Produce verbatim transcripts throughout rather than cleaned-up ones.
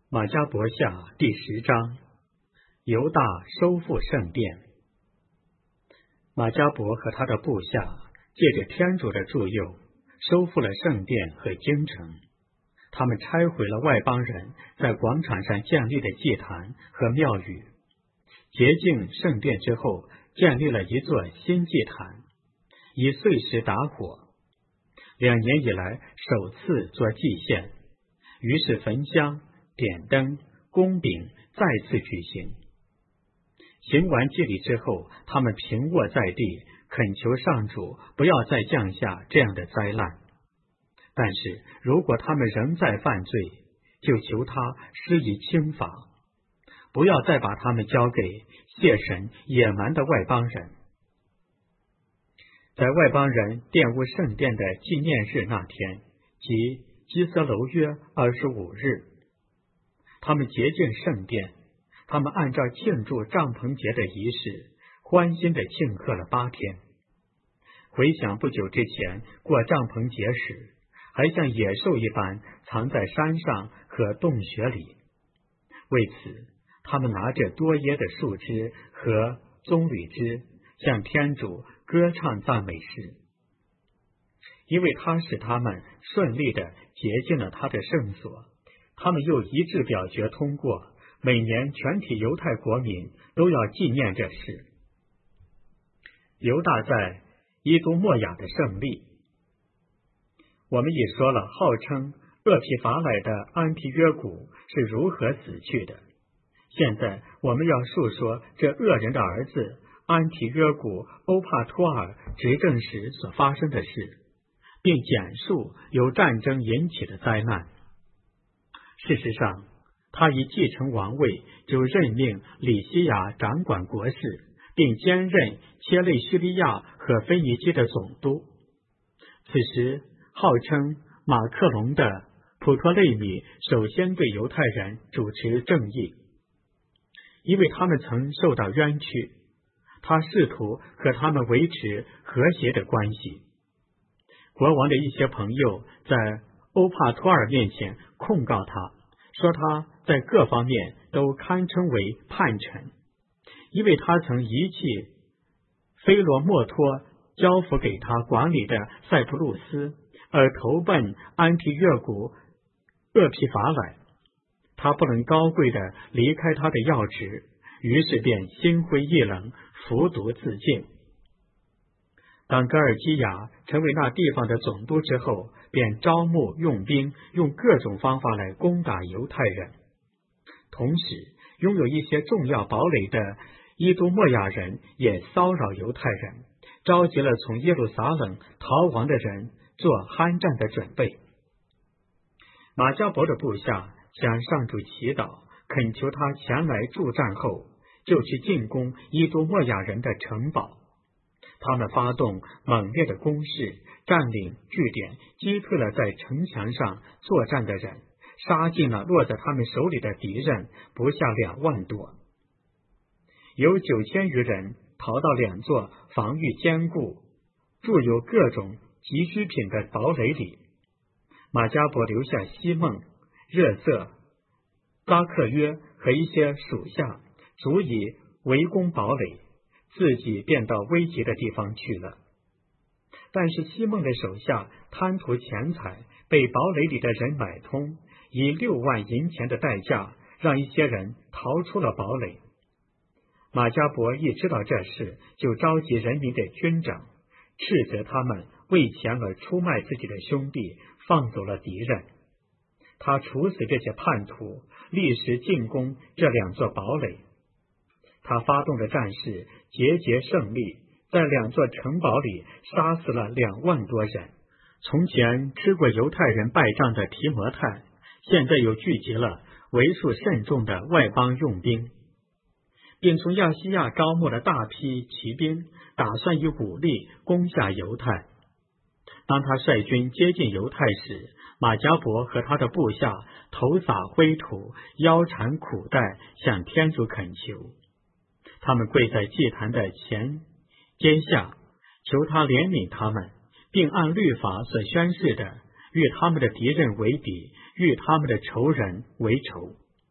马加伯下第十章，犹大收复圣殿。马加伯和他的部下借着天主的助佑，收复了圣殿和京城。他们拆毁了外邦人在广场上建立的祭坛和庙宇，洁净圣殿之后，建立了一座新祭坛，以碎石打火。两年以来首次做祭献，于是焚香、点灯、供饼再次举行。行完祭礼之后，他们平卧在地，恳求上主不要再降下这样的灾难。但是如果他们仍在犯罪，就求他施以轻罚，不要再把他们交给亵神野蛮的外邦人。在外邦人玷污圣殿的纪念日那天，即基色楼约二十五日，他们洁净圣殿，他们按照庆祝帐篷节的仪式，欢欣地庆贺了八天。回想不久之前过帐篷节时，还像野兽一般藏在山上和洞穴里。为此，他们拿着多耶的树枝和棕榈枝，向天主歌唱赞美诗，因为他使他们顺利地洁净了他的圣所。他们又一致表决通过，每年全体犹太国民都要纪念这事。犹大在伊都莫雅的胜利。我们也说了，号称厄皮法乃的安提约古是如何死去的。现在我们要述说这恶人的儿子安提约古欧帕托尔执政时所发生的事，并简述由战争引起的灾难。事实上，他一继承王位就任命里西亚掌管国事，并兼任切内叙利亚和腓尼基的总督。此时号称马克龙的普托勒米首先对犹太人主持正义，因为他们曾受到冤屈，他试图和他们维持和谐的关系。国王的一些朋友在欧帕托尔面前控告他，说他在各方面都堪称为叛臣，因为他曾遗弃菲罗莫托交付给他管理的塞浦路斯，而投奔安提约古厄皮法乃。他不能高贵地离开他的要职，于是便心灰意冷，服毒自尽。当戈尔基亚成为那地方的总督之后，便招募用兵，用各种方法来攻打犹太人。同时，拥有一些重要堡垒的伊都莫雅人也骚扰犹太人，召集了从耶路撒冷逃亡的人做酣战的准备。马加伯的部下向上主祈祷，恳求他前来助战后，就去进攻伊都莫雅人的城堡。他们发动猛烈的攻势，占领据点，击退了在城墙上作战的人，杀尽了落在他们手里的敌人，不下两万多。有九千余人逃到两座防御坚固、贮有各种急需品的堡垒里。马加伯留下西孟、热色、扎克约和一些属下，足以围攻堡垒，自己便到危急的地方去了。但是西孟的手下贪图钱财，被堡垒里的人买通，以六万银钱的代价，让一些人逃出了堡垒。马加伯一知道这事，就召集人民的军长，斥责他们为钱而出卖自己的兄弟，放走了敌人。他处死这些叛徒，立时进攻这两座堡垒。他发动的战事节节胜利，在两座城堡里杀死了两万多人。从前吃过犹太人败仗的提摩太，现在又聚集了为数甚众的外邦用兵，并从亚细亚招募了大批骑兵，打算以武力攻下犹太。当他率军接近犹太时，马加伯和他的部下头撒灰土，腰缠苦带，向天主恳求。他们跪在祭坛的前肩下，求他怜悯他们，并按律法所宣誓的，与他们的敌人为敌，与他们的仇人为仇。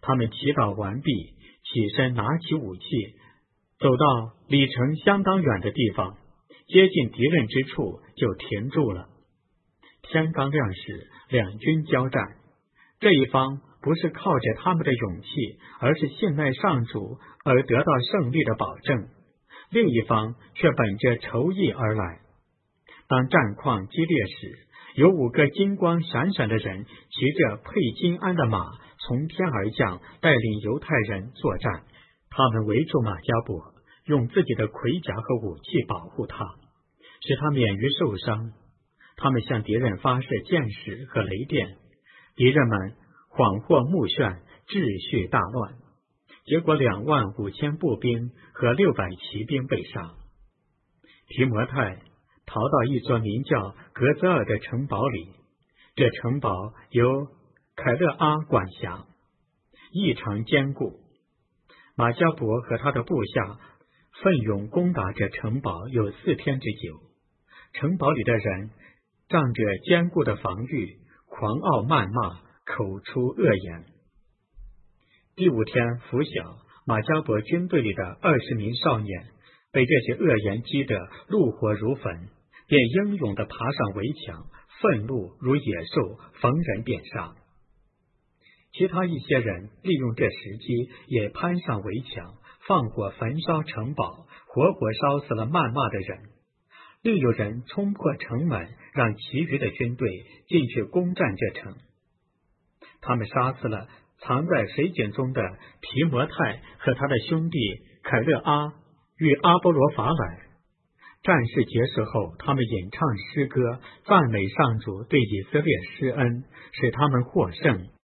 他们祈祷完毕，起身拿起武器，走到离城相当远的地方，接近敌人之处就停住了。天刚亮时，两军交战。这一方不是靠着他们的勇气，而是信赖上主而得到胜利的保证；另一方却本着仇意而来。当战况激烈时，有五个金光闪闪的人骑着佩金鞍的马从天而降，带领犹太人作战。他们围住马加伯，用自己的盔甲和武器保护他，使他免于受伤。他们向敌人发射箭矢和雷电，敌人们恍获目眩，秩序大乱。结果两万五千步兵和六百骑兵被杀。提摩太逃到一座名叫格泽尔的城堡里，这城堡由凯勒阿管辖，异常坚固。马加伯和他的部下奋勇攻打这城堡有四天之久。城堡里的人仗着坚固的防御，狂傲谩骂，口出恶言。第五天拂晓，马加伯军队里的二十名少年被这些恶言激得怒火如焚，便英勇地爬上围墙，愤怒如野兽，逢人便杀。其他一些人利用这时机，也攀上围墙，放火焚烧城堡，活活烧死了谩骂的人。另有人冲破城门，让其余的军队进去攻占这城。他们杀死了藏在水井中的提摩太和他的兄弟凯勒阿与阿波罗法乃。战事结束后，他们演唱诗歌，赞美上主对以色列施恩，使他们获胜。